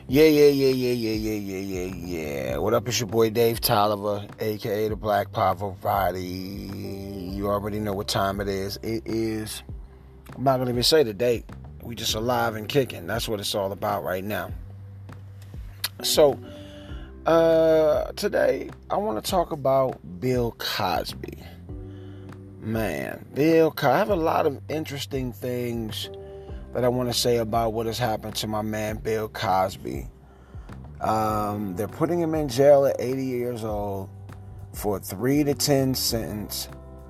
Yeah. What up? It's your boy Dave Tolliver, aka the Black Power Body. You already know what time it is. It is, I'm not gonna even say the date. We just alive and kicking. That's what it's all about right now. So, today I want to talk about Bill Cosby. Man, I have a lot of interesting things that I want to say about what has happened to my man Bill Cosby. They're putting him in jail at 80 years old for a 3 to 10 sentence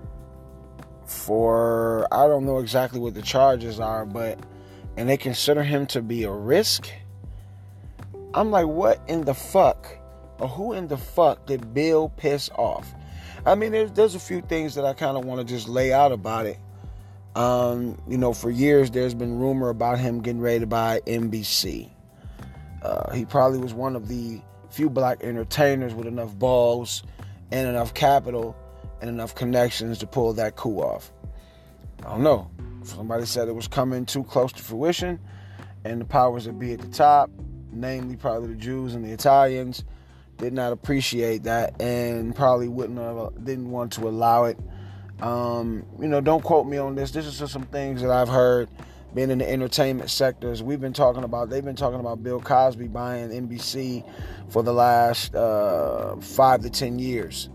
for, I don't know exactly what the charges are, and they consider him to be a risk. I'm like, what in the fuck, or who in the fuck did Bill piss off? I mean, there's a few things that I kind of want to just lay out about it. For years there's been rumor about him getting ready to buy NBC. He probably was one of the few black entertainers with enough balls and enough capital and enough connections to pull that coup off. I don't know. Somebody said it was coming too close to fruition, and the powers that be at the top, namely probably the Jews and the Italians, did not appreciate that and probably didn't want to allow it. Don't quote me on this. This is just some things that I've heard being in the entertainment sectors. They've been talking about Bill Cosby buying NBC for the last 5 to 10 years.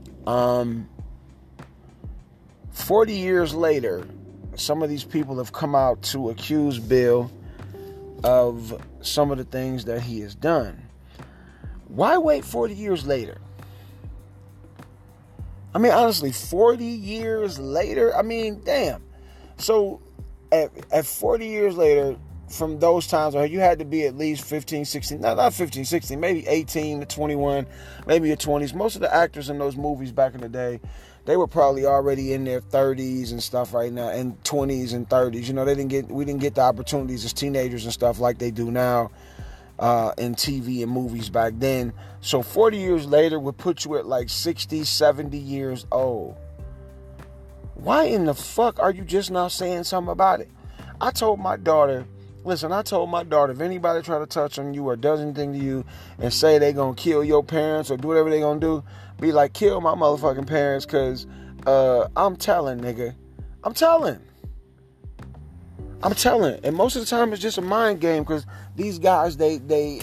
40 years later, some of these people have come out to accuse Bill of some of the things that he has done. Why wait 40 years later? I mean, honestly, 40 years later? I mean, damn. So, at 40 years later, from those times, you had to be at least 15, 16, not 15, 16, maybe 18 to 21, maybe your 20s. Most of the actors in those movies back in the day, they were probably already in their 30s and stuff right now, and 20s and 30s. We didn't get the opportunities as teenagers and stuff like they do now in TV and movies back then. So 40 years later would put you at like 60, 70 years old. Why in the fuck are you just not saying something about it? I told my daughter, if anybody try to touch on you or does anything to you and say they gonna kill your parents or do whatever they gonna do, be like, kill my motherfucking parents, because I'm telling, nigga. I'm telling. And most of the time it's just a mind game, because these guys, they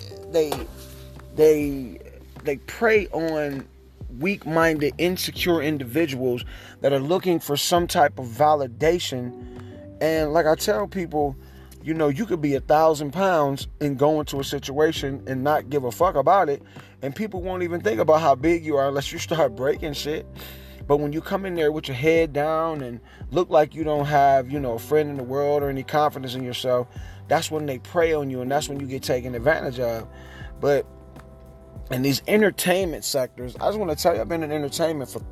prey on weak-minded, insecure individuals that are looking for some type of validation. And like I tell people, you could be 1,000 pounds and go into a situation and not give a fuck about it, and people won't even think about how big you are unless you start breaking shit. But when you come in there with your head down and look like you don't have, a friend in the world or any confidence in yourself, that's when they prey on you, and that's when you get taken advantage of. But in these entertainment sectors, I just want to tell you, I've been in entertainment for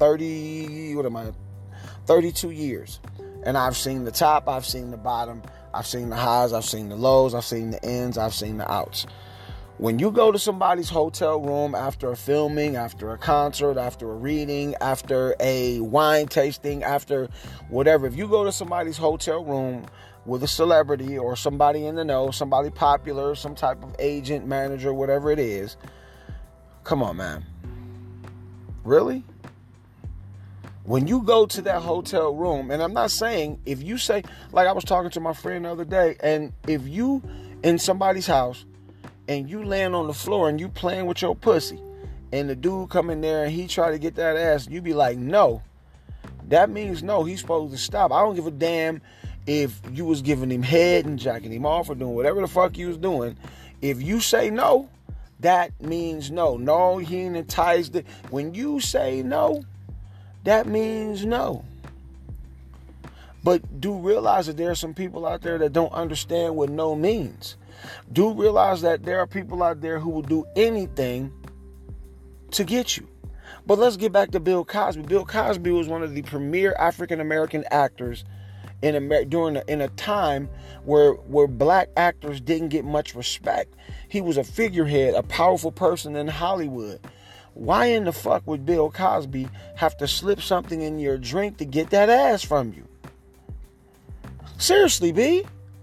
32 years. And I've seen the top, I've seen the bottom, I've seen the highs, I've seen the lows, I've seen the ins, I've seen the outs. When you go to somebody's hotel room after a filming, after a concert, after a reading, after a wine tasting, after whatever, if you go to somebody's hotel room with a celebrity or somebody in the know, somebody popular, some type of agent, manager, whatever it is, come on, man. Really? When you go to that hotel room, and I'm not saying, if you say, like I was talking to my friend the other day, and if you in somebody's house and you land on the floor and you playing with your pussy, and the dude come in there and he try to get that ass, you be like, no. That means no, he's supposed to stop. I don't give a damn if you was giving him head and jacking him off or doing whatever the fuck you was doing. If you say no, that means no. No, he ain't enticed it. When you say no, that means no. But do realize that there are some people out there that don't understand what no means. Do realize that there are people out there who will do anything to get you. But let's get back to Bill Cosby. Bill Cosby was one of the premier African-American actors in a time where black actors didn't get much respect. He was a figurehead, a powerful person in Hollywood. Why in the fuck would Bill Cosby have to slip something in your drink to get that ass from you? Seriously, B.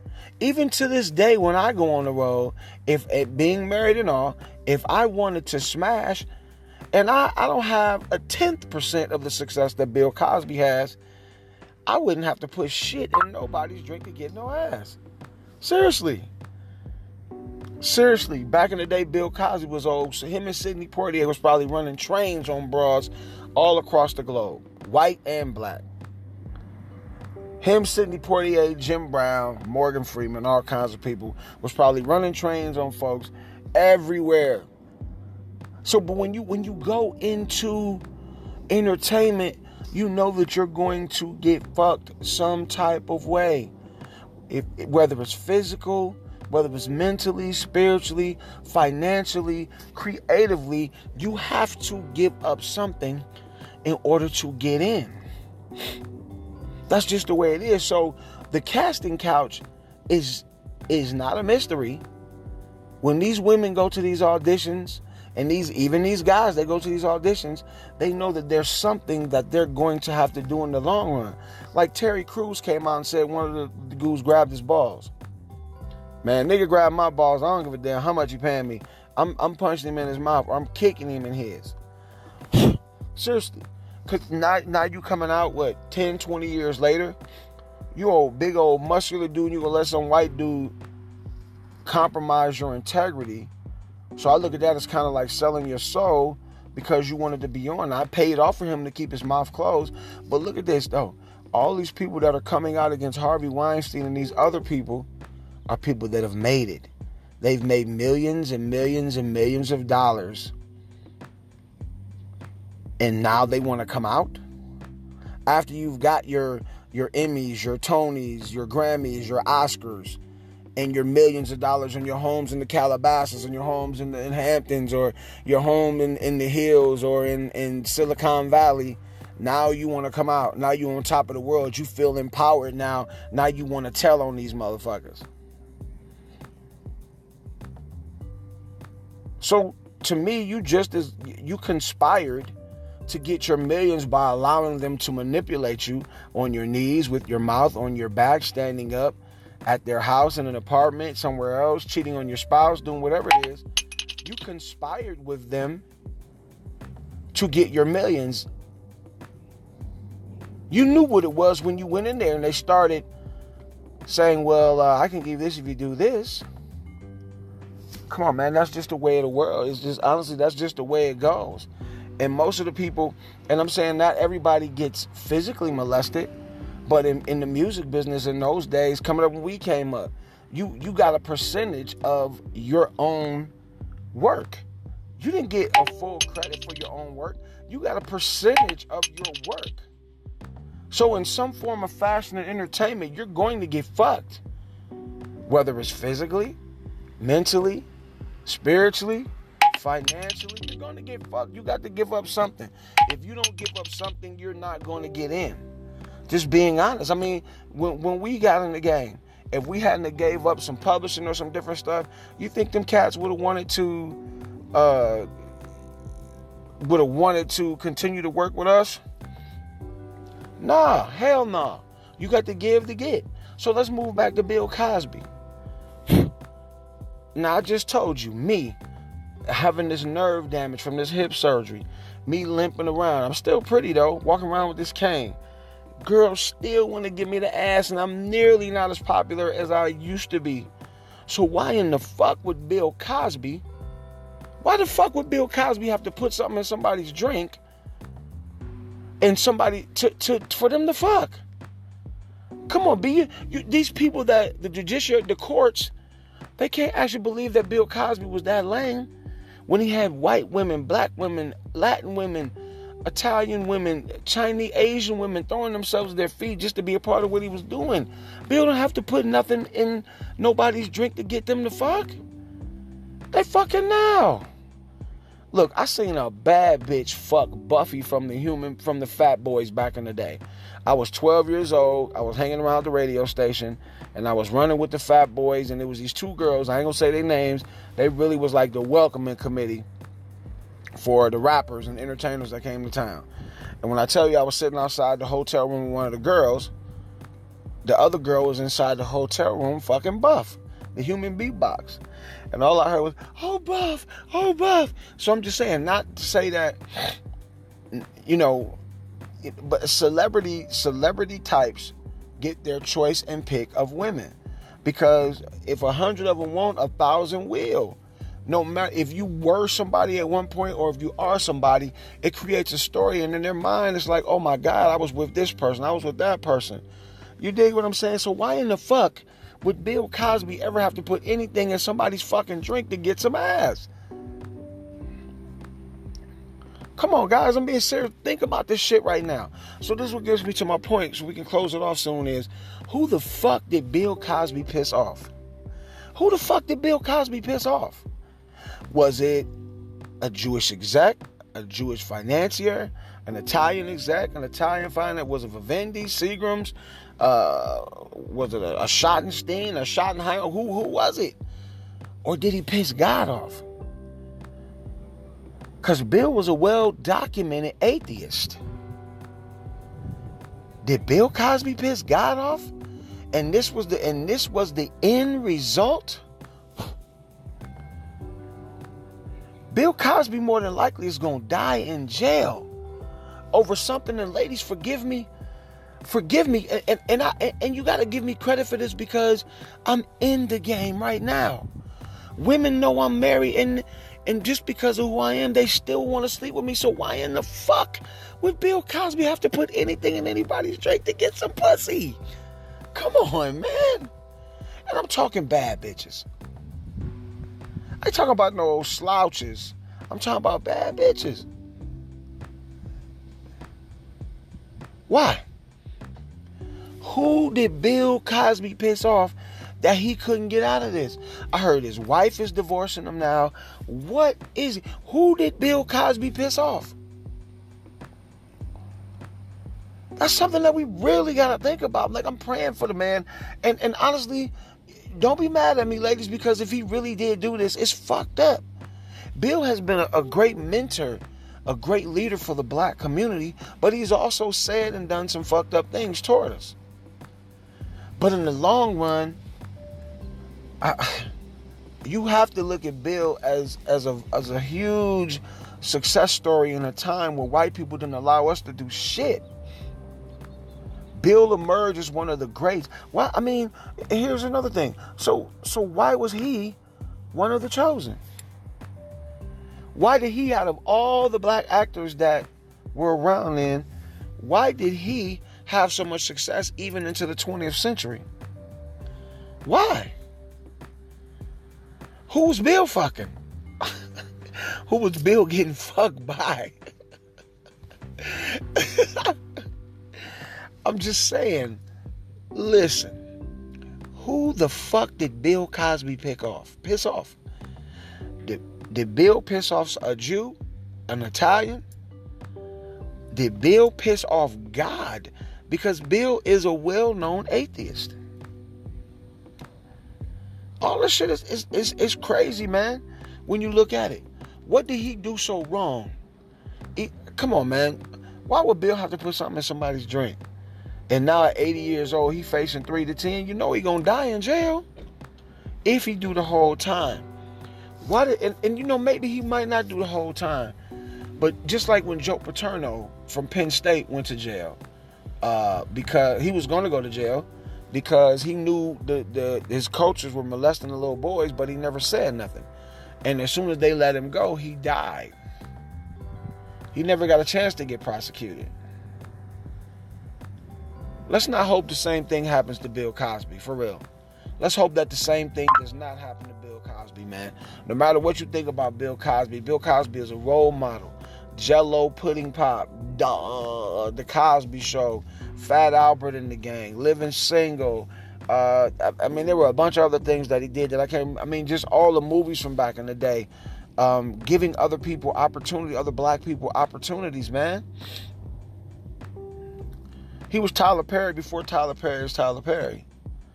Even to this day, when I go on the road, if being married and all, if I wanted to smash, and I don't have a 10% of the success that Bill Cosby has, I wouldn't have to put shit in nobody's drink to get no ass. Seriously. Seriously, back in the day, Bill Cosby was old. So him and Sidney Poitier was probably running trains on broads all across the globe, white and black. Him, Sidney Poitier, Jim Brown, Morgan Freeman, all kinds of people was probably running trains on folks everywhere. So, but when you go into entertainment, you know that you're going to get fucked some type of way. Whether it's physical, whether it's mentally, spiritually, financially, creatively, you have to give up something in order to get in. That's just the way it is. So the casting couch is not a mystery. When these women go to these auditions, and even these guys, they go to these auditions, they know that there's something that they're going to have to do in the long run. Like Terry Crews came out and said one of the dudes grabbed his balls. Man, nigga grabbed my balls. I don't give a damn how much you paying me. I'm punching him in his mouth, or I'm kicking him in his. Seriously. Because now you coming out, 10, 20 years later, you old big old muscular dude, and you gonna let some white dude compromise your integrity. So I look at that as kind of like selling your soul because you wanted to be on. I paid off for him to keep his mouth closed. But look at this, though. All these people that are coming out against Harvey Weinstein and these other people are people that have made it. They've made millions and millions and millions of dollars. And now they want to come out? After you've got your Emmys, your Tonys, your Grammys, your Oscars, and your millions of dollars in your homes in the Calabasas, and your homes in Hamptons, or your home in the hills, or in Silicon Valley. Now you want to come out. Now you're on top of the world. You feel empowered now. Now you want to tell on these motherfuckers. So to me, you conspired to get your millions by allowing them to manipulate you on your knees, with your mouth on your back, standing up at their house, in an apartment, somewhere else, cheating on your spouse, doing whatever it is. You conspired with them to get your millions. You knew what it was when you went in there and they started saying, well, I can give this if you do this. Come on, man, that's just the way of the world. It's just, honestly, that's just the way it goes. And most of the people, and I'm saying not everybody gets physically molested, but in the music business in those days, coming up when we came up, you got a percentage of your own work. You didn't get a full credit for your own work. You got a percentage of your work. So in some form of fashion and entertainment, you're going to get fucked. Whether it's physically, mentally, spiritually, financially, you're going to get fucked. You got to give up something. If you don't give up something, you're not going to get in. Just being honest. I mean, when we got in the game, if we hadn't gave up some publishing or some different stuff, you think them cats would have wanted to continue to work with us? Nah, hell no. You got to give to get. So let's move back to Bill Cosby. Now, I just told you, me having this nerve damage from this hip surgery, me limping around. I'm still pretty, though, walking around with this cane. Girls still want to give me the ass, and I'm nearly not as popular as I used to be. So why in the fuck would Bill Cosby have to put something in somebody's drink and somebody for them to fuck? Come on, these people that the judiciary, the courts, they can't actually believe that Bill Cosby was that lame when he had white women, black women, Latin women, Italian women, Chinese, Asian women throwing themselves at their feet just to be a part of what he was doing. Bill don't have to put nothing in nobody's drink to get them to fuck. They fucking now. Look, I seen a bad bitch fuck Buffy from the Fat Boys back in the day. I was 12 years old. I was hanging around the radio station, and I was running with the Fat Boys, and there was these two girls. I ain't gonna say their names. They really was like the welcoming committee for the rappers and entertainers that came to town. And when I tell you I was sitting outside the hotel room with one of the girls, The other girl was inside the hotel room fucking Buff, the human beatbox. And all I heard was, oh, Buff, oh, Buff. So I'm just saying, not to say that, you know, but celebrity types get their choice and pick of women. Because if 100 of them won't, 1,000 will. No matter if you were somebody at one point or if you are somebody, it creates a story. And in their mind, it's like, oh my God, I was with this person. I was with that person. You dig what I'm saying? So why in the fuck would Bill Cosby ever have to put anything in somebody's fucking drink to get some ass? Come on, guys, I'm being serious. Think about this shit right now. So this is what gives me to my point, so we can close it off soon, is who the fuck did Bill Cosby piss off? Who the fuck did Bill Cosby piss off? Was it a Jewish exec, a Jewish financier, an Italian exec, an Italian financier? Was it Vivendi, Seagrams? Was it a Schottenstein, a Schottenheimer? Who was it? Or did he piss God off? Because Bill was a well-documented atheist. Did Bill Cosby piss God off? And this was the end result? Bill Cosby more than likely is going to die in jail over something. And ladies, forgive me. And you got to give me credit for this because I'm in the game right now. Women know I'm married, and just because of who I am, they still want to sleep with me. So why in the fuck would Bill Cosby have to put anything in anybody's drink to get some pussy? Come on, man. And I'm talking bad bitches. I ain't talking about no old slouches. I'm talking about bad bitches. Why? Who did Bill Cosby piss off that he couldn't get out of this? I heard his wife is divorcing him now. What is it? Who did Bill Cosby piss off? That's something that we really got to think about. Like, I'm praying for the man. And honestly, don't be mad at me, ladies, because if he really did do this, it's fucked up. Bill has been a great mentor, a great leader for the black community, but he's also said and done some fucked up things toward us. But in the long run, you have to look at Bill as a huge success story in a time where white people didn't allow us to do shit. Bill emerged as one of the greats. Well, I mean, here's another thing. So why was he one of the chosen? Why did he, out of all the black actors that were around then, why did he have so much success even into the 20th century? Why? Who was Bill fucking? Who was Bill getting fucked by? I'm just saying, listen, who the fuck did Bill Cosby piss off? Did Bill piss off a Jew, an Italian? Did Bill piss off God? Because Bill is a well-known atheist. All this shit is crazy, man, when you look at it. What did he do so wrong? Come on, man. Why would Bill have to put something in somebody's drink? And now at 80 years old, he facing 3 to 10. You know he gonna die in jail if he do the whole time. And you know, maybe he might not do the whole time. But just like when Joe Paterno from Penn State went to jail, because he was going to go to jail because he knew his coaches were molesting the little boys, but he never said nothing. And as soon as they let him go, he died. He never got a chance to get prosecuted. Let's not hope the same thing happens to Bill Cosby, for real. Let's hope that the same thing does not happen to Bill Cosby, man. No matter what you think about Bill Cosby is a role model. Jell-O Pudding Pop, The Cosby Show, Fat Albert and the Gang, Living Single. I mean, there were a bunch of other things that he did that I can't. I mean, just all the movies from back in the day, giving other people opportunity, other black people opportunities, man. He was Tyler Perry before Tyler Perry was Tyler Perry.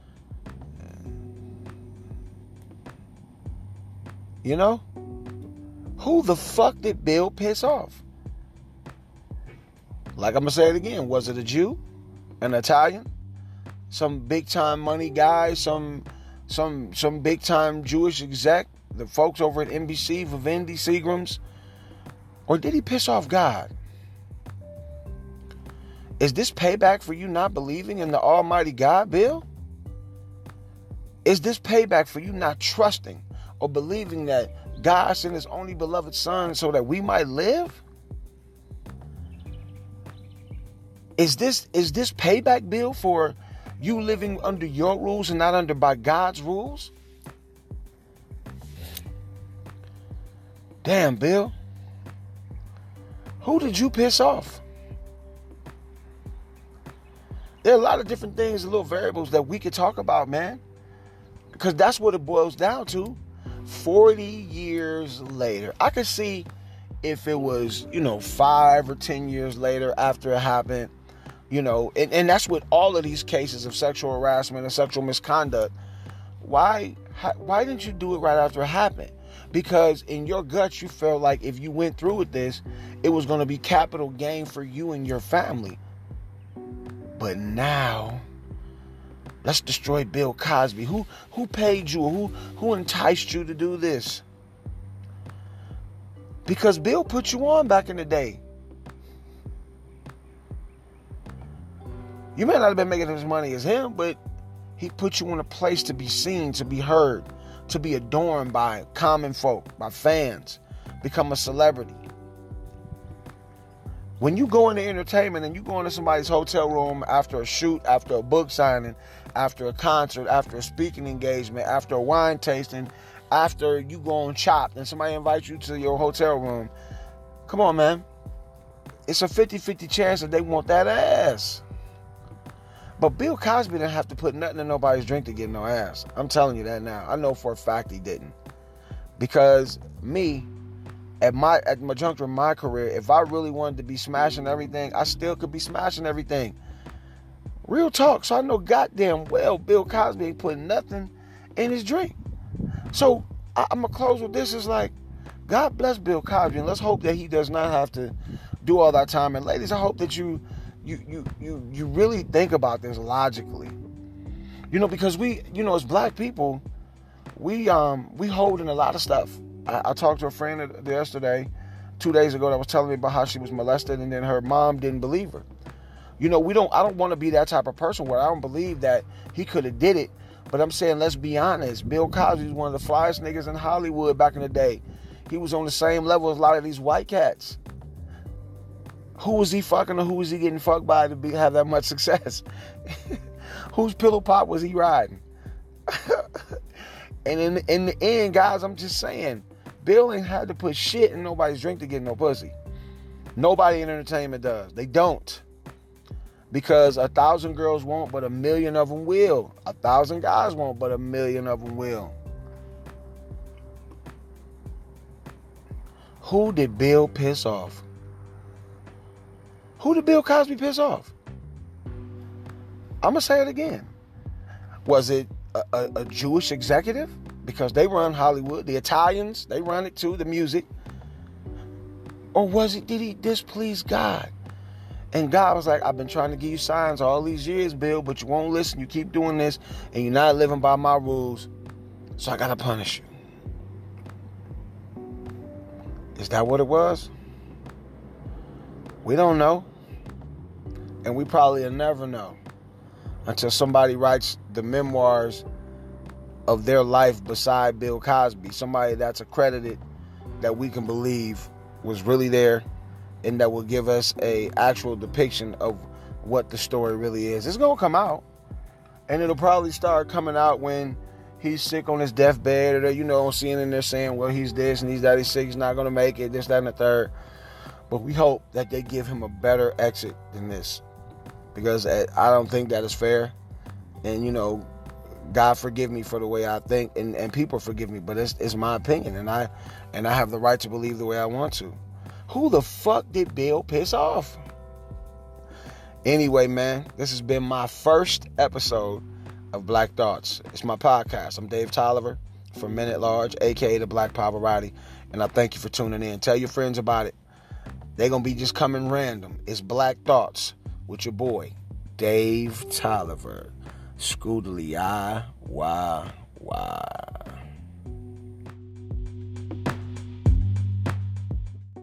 You know? Who the fuck did Bill piss off? Like I'm going to say it again. Was it a Jew? An Italian? some big time money guy, some big time Jewish exec, the folks over at NBC, Vivendi, Seagrams? Or did he piss off God? Is this payback for you not believing in the Almighty God, Bill? Is this payback for you not trusting or believing that God sent his only beloved son so that we might live? Is this payback, Bill, for you living under your rules and not under by God's rules? Damn, Bill. Who did you piss off? There are a lot of different things, little variables that we could talk about, man. Because that's what it boils down to. 40 years later. I could see if it was, 5 or 10 years later after it happened, and that's with all of these cases of sexual harassment and sexual misconduct. Why didn't you do it right after it happened? Because in your guts, you felt like if you went through with this, it was going to be capital gain for you and your family. But now, let's destroy Bill Cosby. Who paid you? Who enticed you to do this? Because Bill put you on back in the day. You may not have been making as much money as him, but he put you in a place to be seen, to be heard, to be adorned by common folk, by fans, become a celebrity. When you go into entertainment and you go into somebody's hotel room after a shoot, after a book signing, after a concert, after a speaking engagement, after a wine tasting, after you go on Chopped and somebody invites you to your hotel room, come on, man. It's a 50-50 chance that they want that ass. But Bill Cosby didn't have to put nothing in nobody's drink to get no ass. I'm telling you that now. I know for a fact he didn't. Because me, at my juncture in my career, if I really wanted to be smashing everything, I still could be smashing everything. Real talk. So I know goddamn well Bill Cosby ain't putting nothing in his drink. So I'm going to close with this. It's like, God bless Bill Cosby, and let's hope that he does not have to do all that time. And ladies, I hope that you really think about this logically. Because we, as black people, we hold in a lot of stuff. I talked to a friend yesterday, 2 days ago, that was telling me about how she was molested and then her mom didn't believe her. I don't want to be that type of person where I don't believe that he could have did it. But I'm saying, let's be honest. Bill Cosby was one of the flyest niggas in Hollywood back in the day. He was on the same level as a lot of these white cats. Who was he fucking or who was he getting fucked by to have that much success? Whose pillow pop was he riding? And in the end, guys, I'm just saying, Bill ain't had to put shit in nobody's drink to get no pussy. Nobody in entertainment does. They don't. Because 1,000 girls won't, but 1,000,000 of them will. 1,000 guys won't, but 1,000,000 of them will. Who did Bill piss off? Who did Bill Cosby piss off? I'm going to say it again. Was it a Jewish executive? Because they run Hollywood. The Italians, they run it too, the music. Or did he displease God? And God was like, I've been trying to give you signs all these years, Bill, but you won't listen. You keep doing this, and you're not living by my rules. So I got to punish you. Is that what it was? We don't know. And we probably will never know until somebody writes the memoirs of their life beside Bill Cosby. Somebody that's accredited, that we can believe was really there, and that will give us a actual depiction of what the story really is. It's going to come out. And it'll probably start coming out when he's sick on his deathbed, or on CNN they're saying, well, he's this and he's that, he's sick, he's not going to make it, this, that, and the third. But we hope that they give him a better exit than this, because I don't think that is fair. And, God forgive me for the way I think, and people forgive me, but it's my opinion, and I have the right to believe the way I want to. Who the fuck did Bill piss off? Anyway, man, this has been my first episode of Black Thoughts. It's my podcast. I'm Dave Tolliver from Men at Large, aka the Black Paparazzi, and I thank you for tuning in. Tell your friends about it. They're going to be just coming random. It's Black Thoughts with your boy, Dave Tolliver. Scoodly, why?